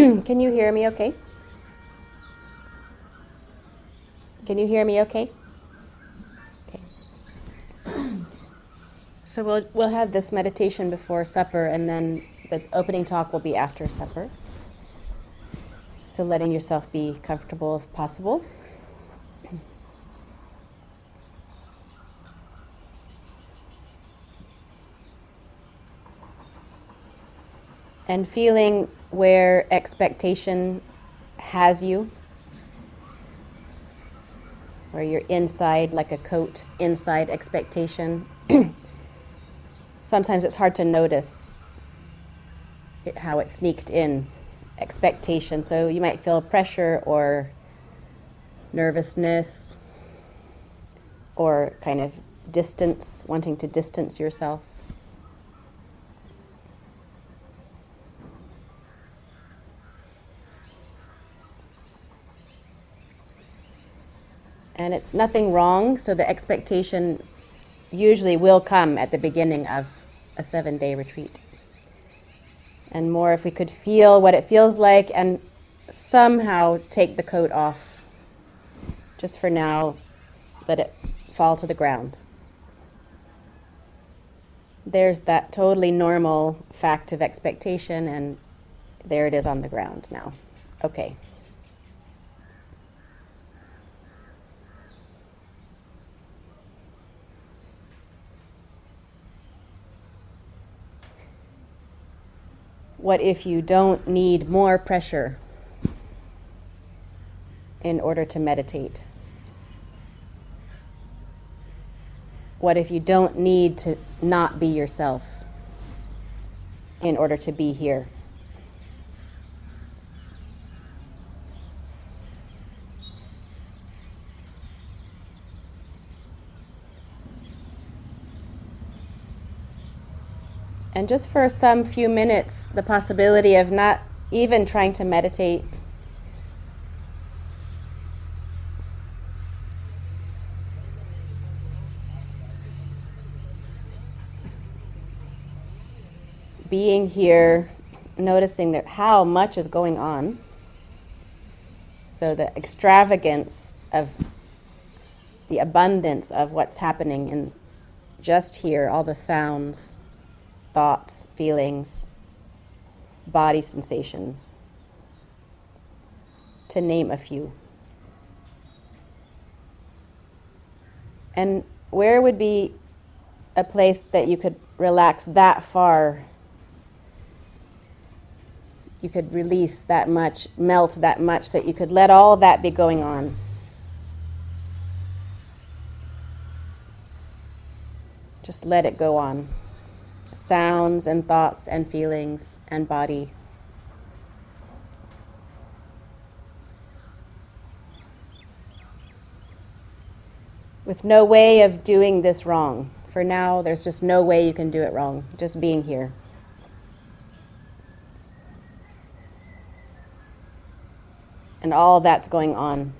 Can you hear me okay? Can you hear me okay? Okay. So we'll have this meditation before supper, and then the opening talk will be after supper. So letting yourself be comfortable if possible. And feeling where expectation has you, where you're inside like a coat, inside expectation. Sometimes it's hard to notice how it sneaked in, expectation. So you might feel pressure or nervousness or kind of distance, wanting to distance yourself. And it's nothing wrong, so the expectation usually will come at the beginning of a 7-day retreat. And more if we could feel what it feels like and somehow take the coat off. Just for now, let it fall to the ground. There's that totally normal fact of expectation, and there it is on the ground now. Okay. What if you don't need more pressure in order to meditate? What if you don't need to not be yourself in order to be here? And just for some few minutes, the possibility of not even trying to meditate, being here, noticing that how much is going on. So the extravagance of the abundance of what's happening in just here, all the sounds, thoughts, feelings, body sensations, to name a few. And where would be a place that you could relax that far? You could release that much, melt that much, that you could let all that be going on. Just let it go on. Sounds and thoughts and feelings and body. With no way of doing this wrong. For now, there's just no way you can do it wrong, just being here. And all that's going on.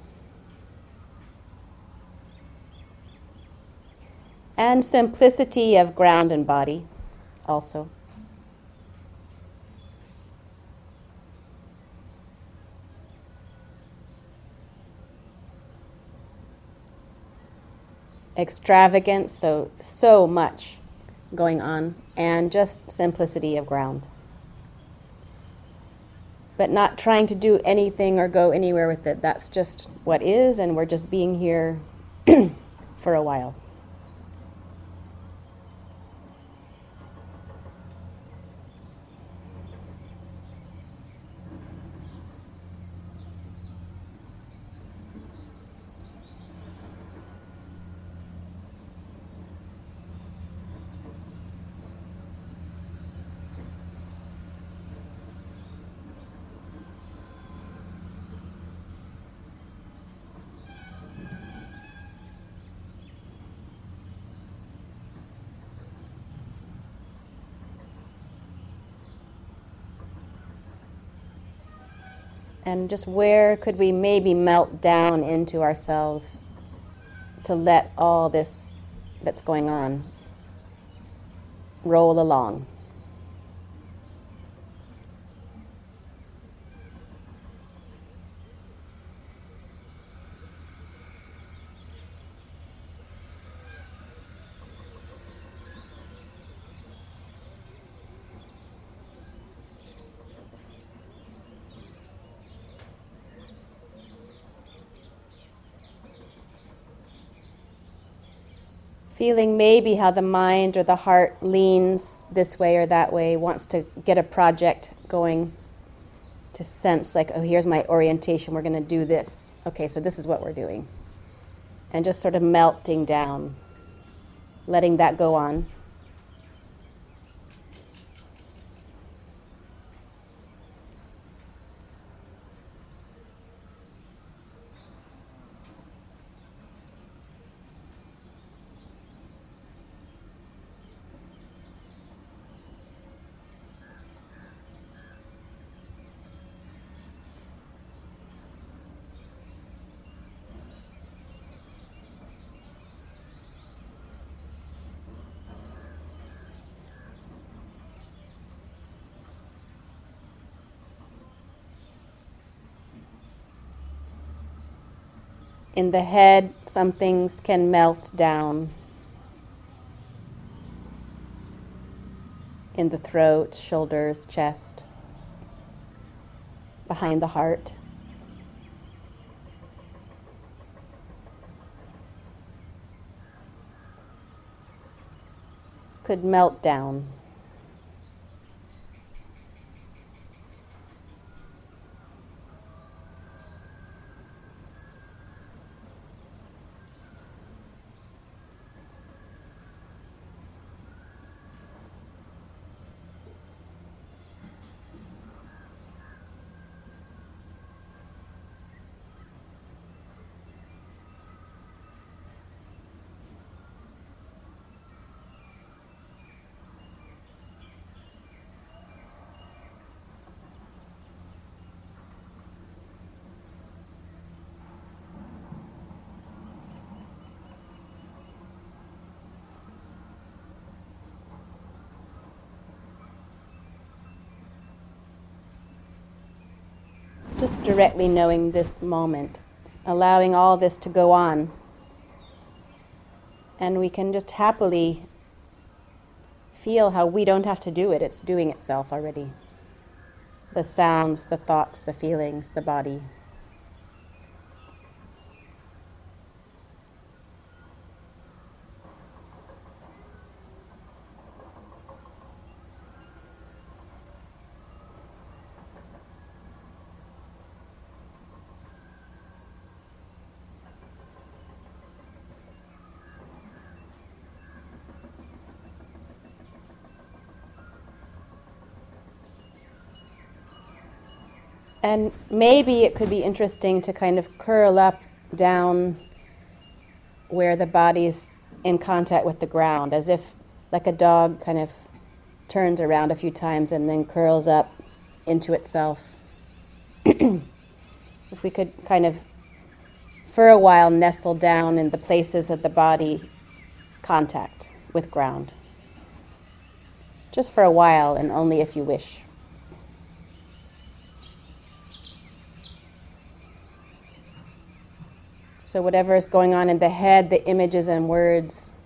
And simplicity of ground and body also. Extravagance, so much going on, and just simplicity of ground. But not trying to do anything or go anywhere with it. That's just what is, and we're just being here for a while. And just where could we maybe melt down into ourselves to let all this that's going on roll along? Feeling maybe how the mind or the heart leans this way or that way, wants to get a project going, to sense like, oh, here's my orientation, we're going to do this. Okay, so this is what we're doing. And just sort of melting down, letting that go on. In the head, some things can melt down. In the throat, shoulders, chest, behind the heart. Could melt down. Just directly knowing this moment, allowing all this to go on. And we can just happily feel how we don't have to do it. It's doing itself already. The sounds, the thoughts, the feelings, the body. And maybe it could be interesting to kind of curl up down where the body's in contact with the ground, as if like a dog kind of turns around a few times and then curls up into itself. If we could kind of, for a while, nestle down in the places of the body contact with ground. Just for a while, and only if you wish. So whatever is going on in the head, the images and words,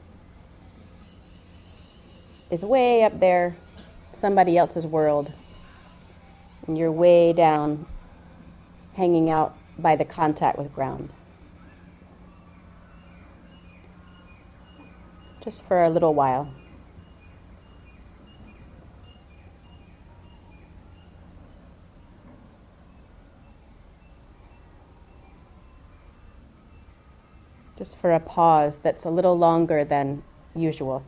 is way up there, somebody else's world. And you're way down, hanging out by the contact with ground. Just for a little while. Just for a pause that's a little longer than usual.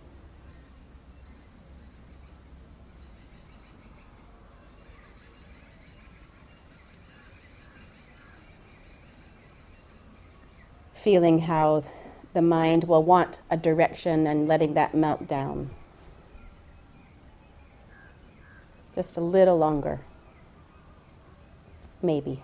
Feeling how the mind will want a direction and letting that melt down. Just a little longer. Maybe.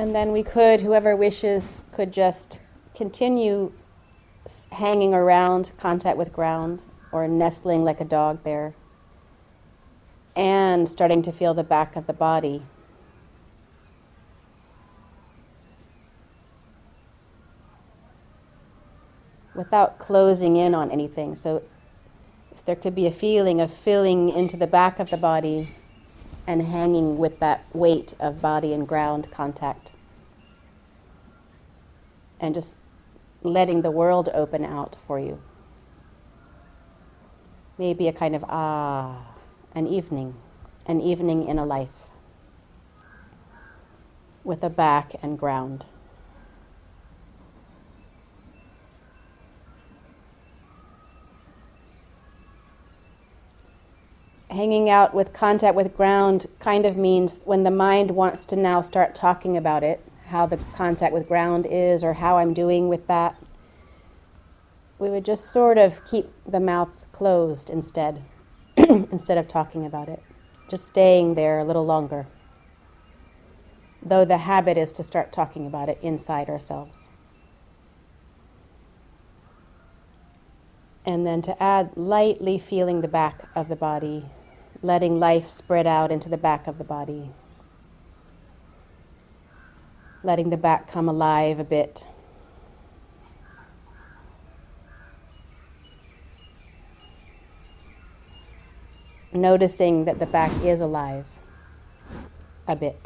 And then we could, whoever wishes, could just continue hanging around contact with ground or nestling like a dog there and starting to feel the back of the body. Without closing in on anything. So if there could be a feeling of filling into the back of the body and hanging with that weight of body and ground contact. And just letting the world open out for you. Maybe a kind of an evening in a life with a back and ground. Hanging out with contact with ground kind of means when the mind wants to now start talking about it, how the contact with ground is or how I'm doing with that, we would just sort of keep the mouth closed instead, instead of talking about it. Just staying there a little longer. Though the habit is to start talking about it inside ourselves. And then to add lightly feeling the back of the body, letting life spread out into the back of the body. Letting the back come alive a bit. Noticing that the back is alive a bit.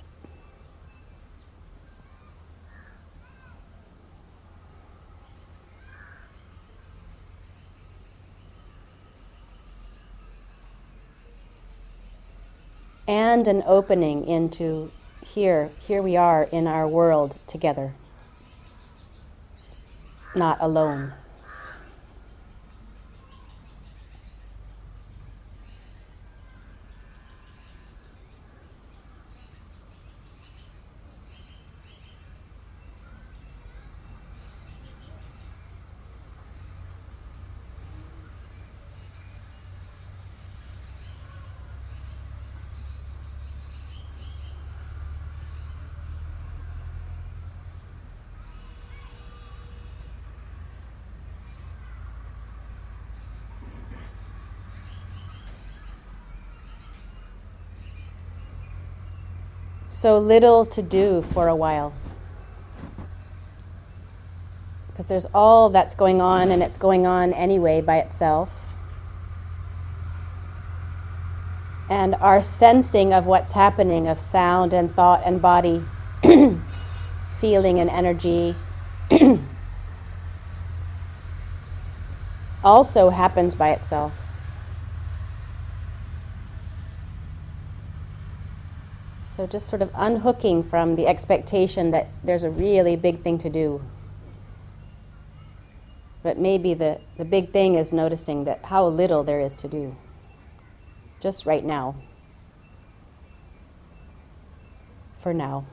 And an opening into here we are in our world together, not alone. So little to do for a while. Because there's all that's going on, and it's going on anyway by itself. And our sensing of what's happening, of sound and thought and body, feeling and energy, also happens by itself. So just sort of unhooking from the expectation that there's a really big thing to do. But maybe the big thing is noticing that how little there is to do. Just right now. For now.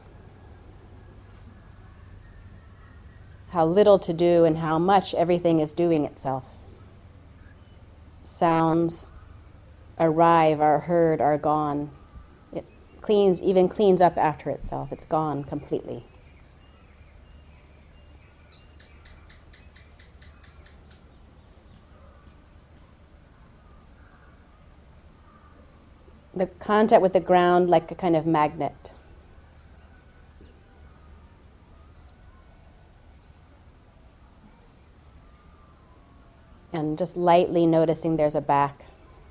How little to do and how much everything is doing itself. Sounds arrive, are heard, are gone. Even cleans up after itself. It's gone completely. The contact with the ground like a kind of magnet. And just lightly noticing there's a back,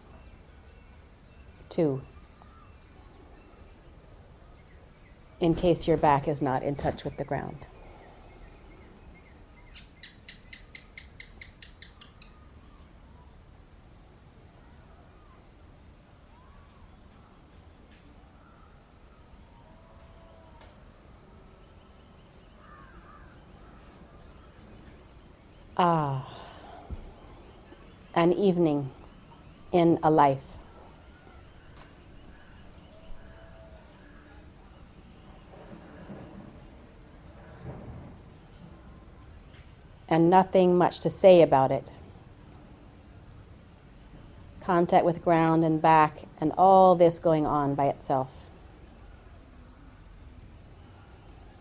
too. In case your back is not in touch with the ground. An evening in a life. And nothing much to say about it. Contact with ground and back, and all this going on by itself.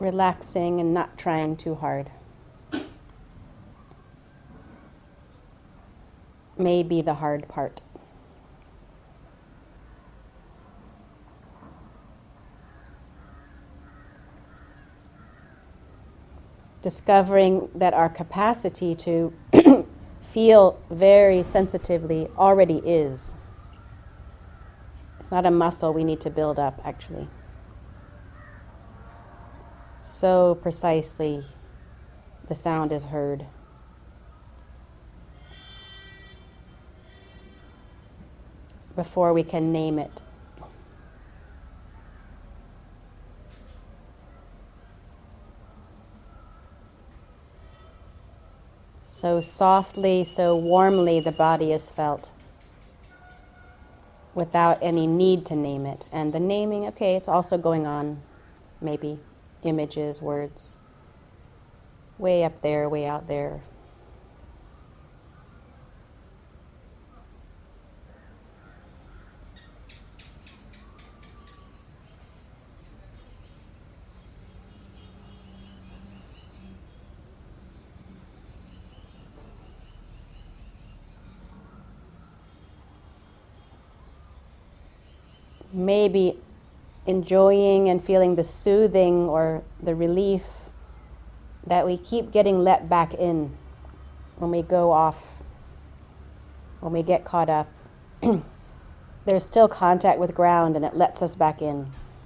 relaxing and not trying too hard. May be the hard part. Discovering that our capacity to feel very sensitively already is. It's not a muscle we need to build up, actually. So precisely the sound is heard. Before we can name it. So softly, so warmly the body is felt without any need to name it. And the naming, okay, it's also going on, maybe images, words, way up there, way out there. Maybe enjoying and feeling the soothing or the relief that we keep getting let back in when we go off, when we get caught up. There's still contact with ground and it lets us back in.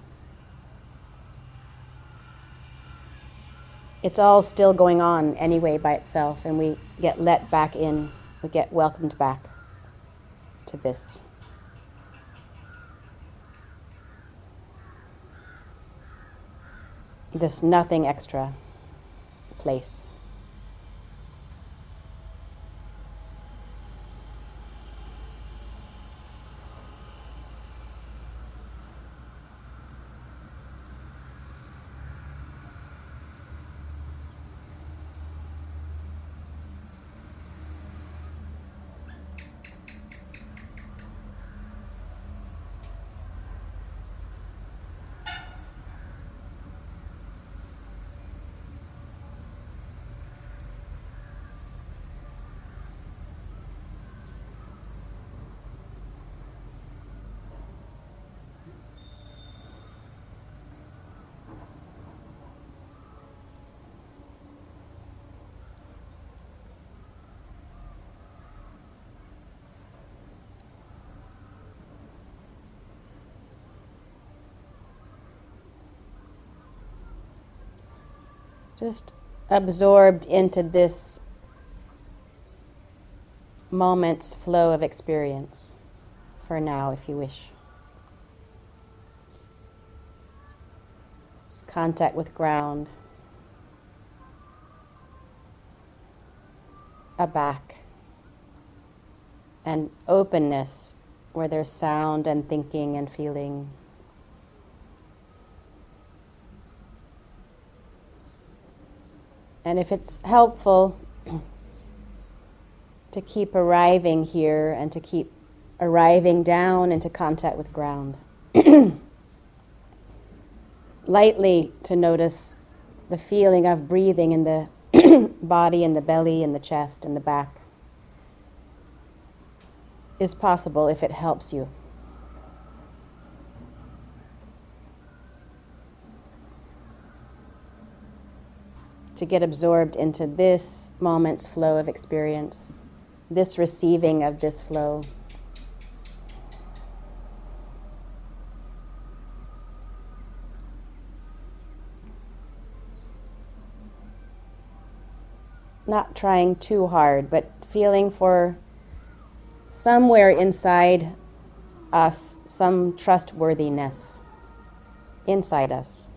It's all still going on anyway by itself, and we get let back in, we get welcomed back to this. This nothing extra place. Just absorbed into this moment's flow of experience for now, if you wish. Contact with ground, a back, and openness where there's sound and thinking and feeling. And if it's helpful to keep arriving here and to keep arriving down into contact with ground. Lightly to notice the feeling of breathing in the body and the belly and the chest and the back is possible if it helps you. To get absorbed into this moment's flow of experience, this receiving of this flow. Not trying too hard, but feeling for somewhere inside us some trustworthiness inside us.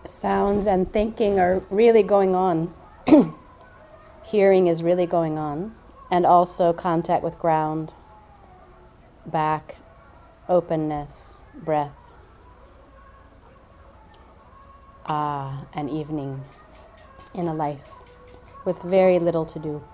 sounds and thinking are really going on. Hearing is really going on. And also contact with ground, back, openness, breath. An evening in a life with very little to do.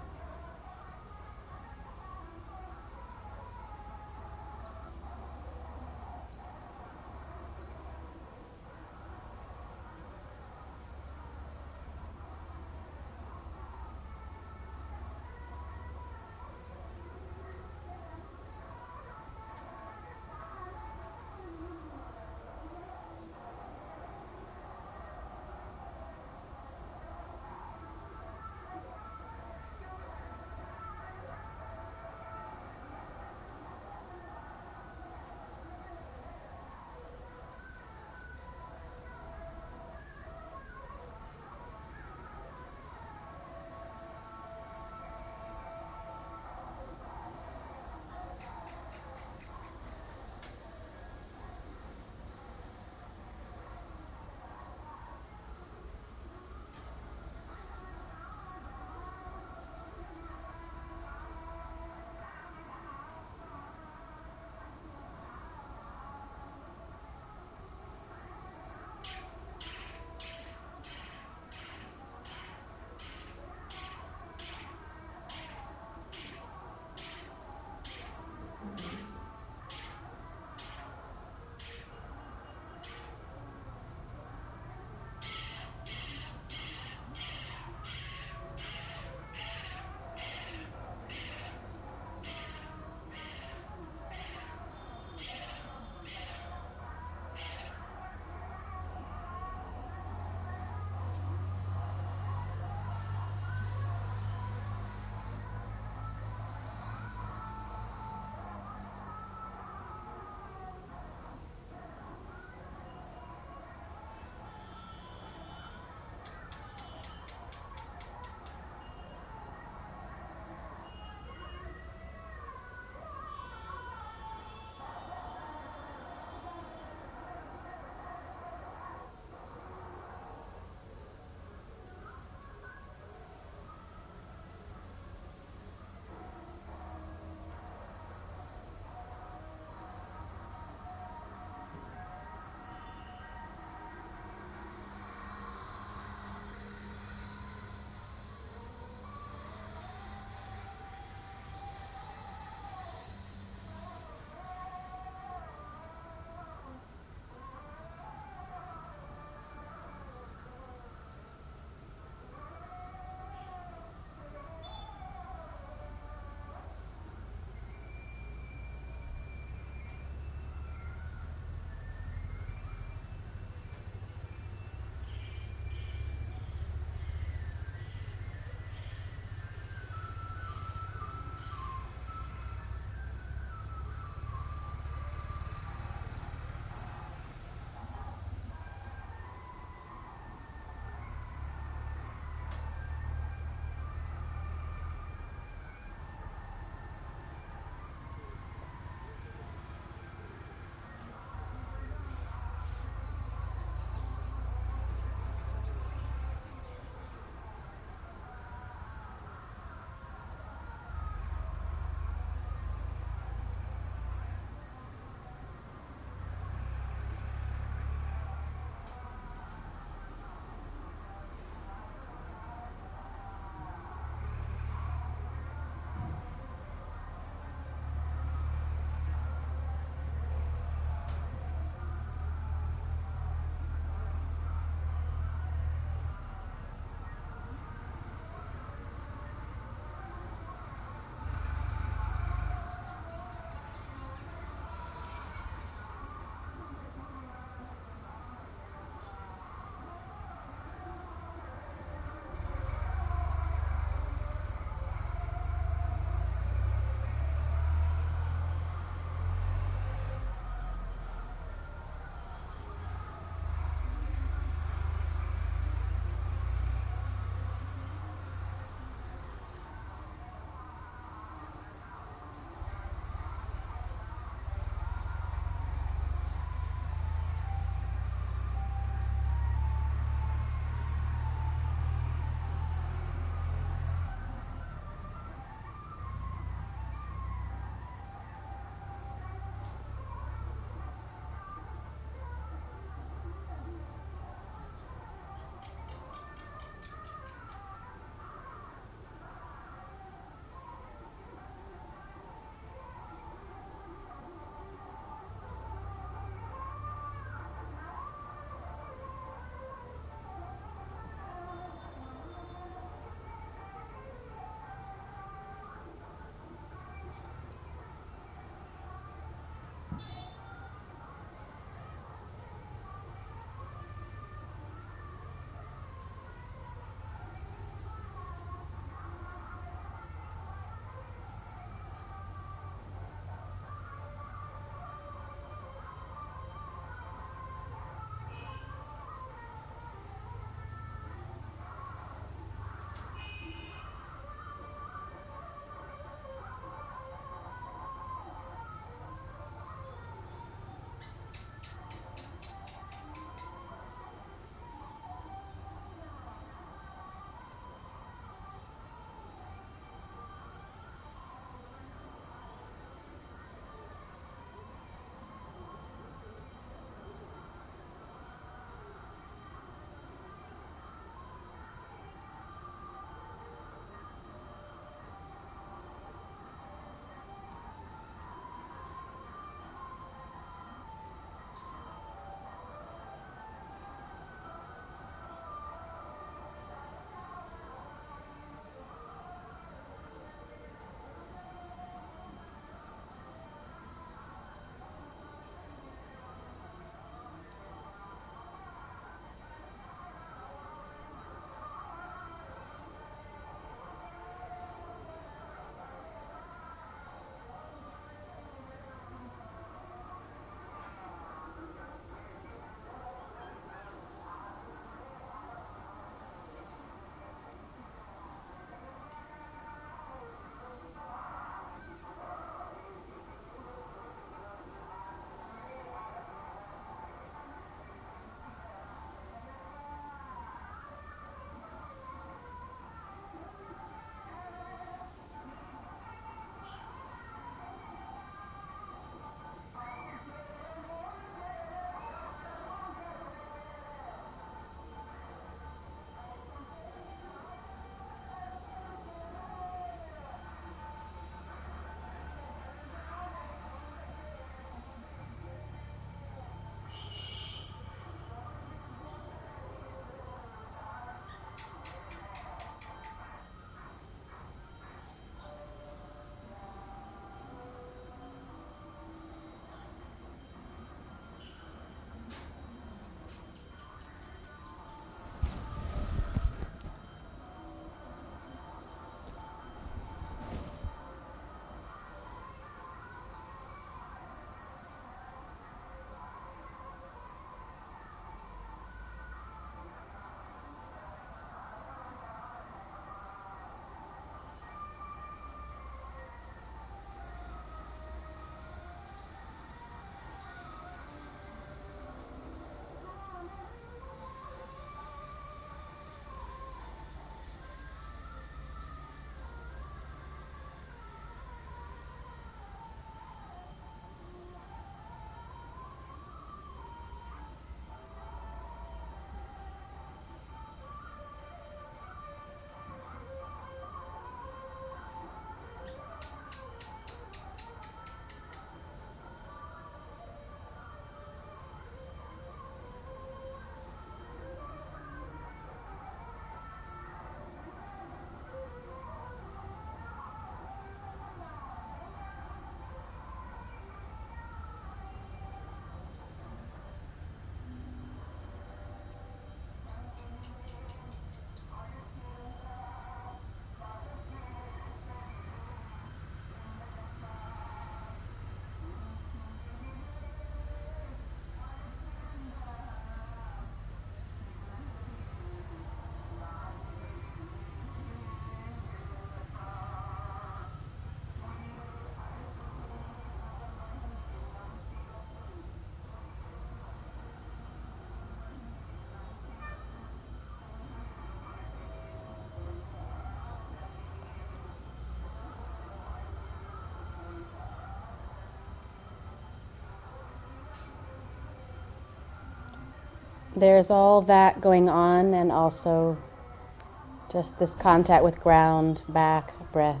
there's all that going on, and also just this contact with ground, back, breath.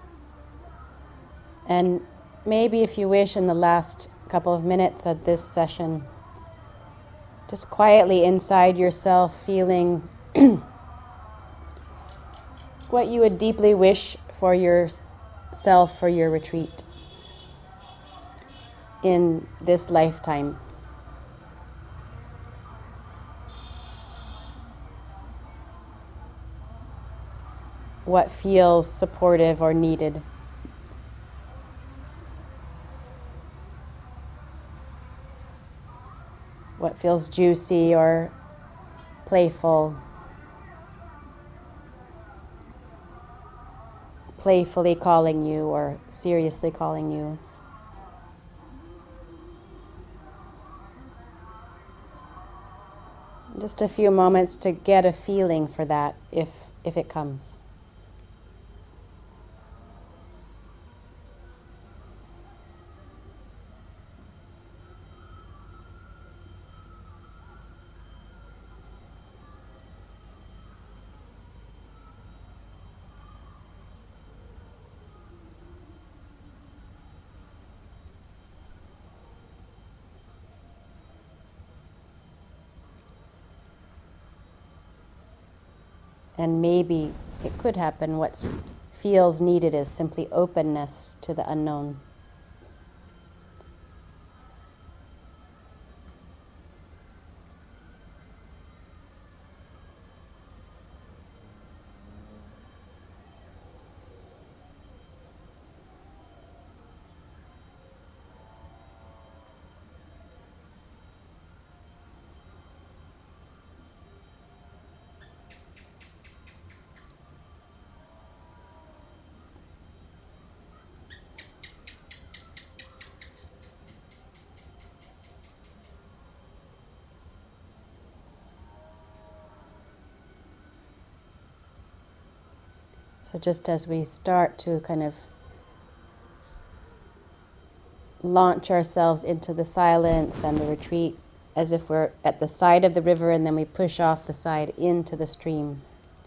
And maybe if you wish, in the last couple of minutes of this session, just quietly inside yourself feeling what you would deeply wish for yourself, for your retreat in this lifetime. What feels supportive or needed. What feels juicy or playful. Playfully calling you or seriously calling you. Just a few moments to get a feeling for that if it comes. And maybe it could happen. What feels needed is simply openness to the unknown. So just as we start to kind of launch ourselves into the silence and the retreat, as if we're at the side of the river and then we push off the side into the stream.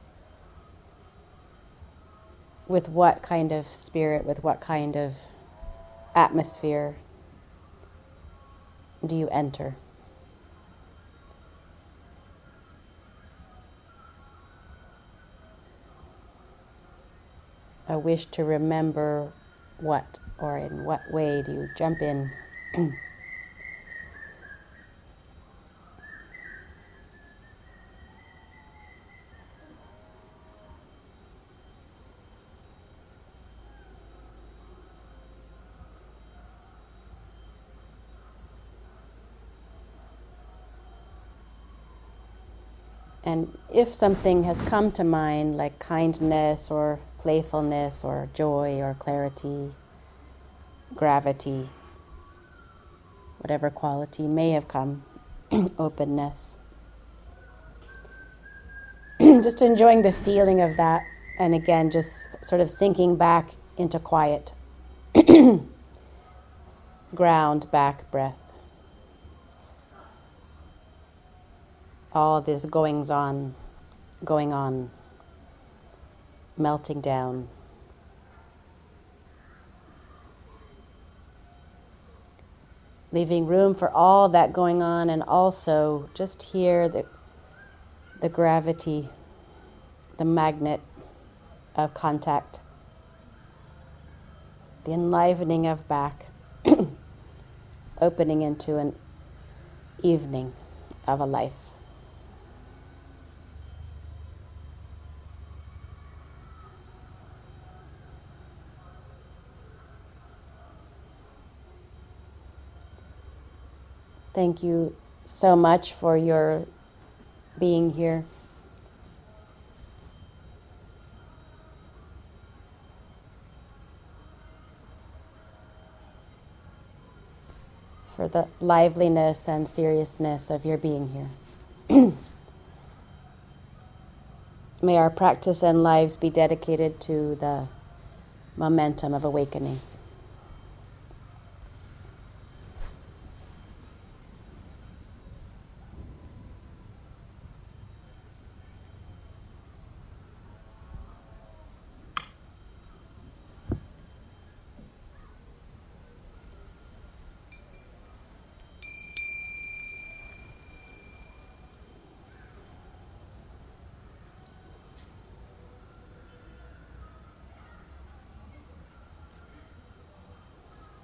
With what kind of spirit, with what kind of atmosphere do you enter? A wish to remember what, or in what way do you jump in? And if something has come to mind, like kindness or playfulness or joy or clarity, gravity, whatever quality may have come, openness, just enjoying the feeling of that, and again, just sort of sinking back into quiet. Ground, back, breath. All this going on, melting down. Leaving room for all that going on, and also just hear the gravity, the magnet of contact, the enlivening of back, opening into an evening of a life. Thank you so much for your being here. For the liveliness and seriousness of your being here. May our practice and lives be dedicated to the momentum of awakening.